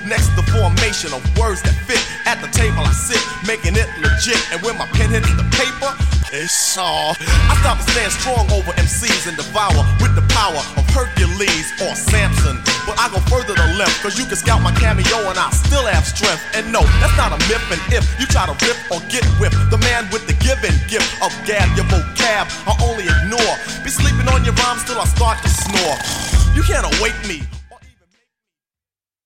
Next, the formation of words that fit. At the table I sit, making it legit. And when my pen hits the paper, it's all. I stop and stand strong over MCs and devour with the power of Hercules or Samson. But I go further to left, cause you can scout my cameo and I still have strength. And no, that's not a myth. And if you try to rip or get whipped, the man with the given gift of gab, your vocab, I only ignore. Be sleeping on your rhymes till I start to snore. You can't awake me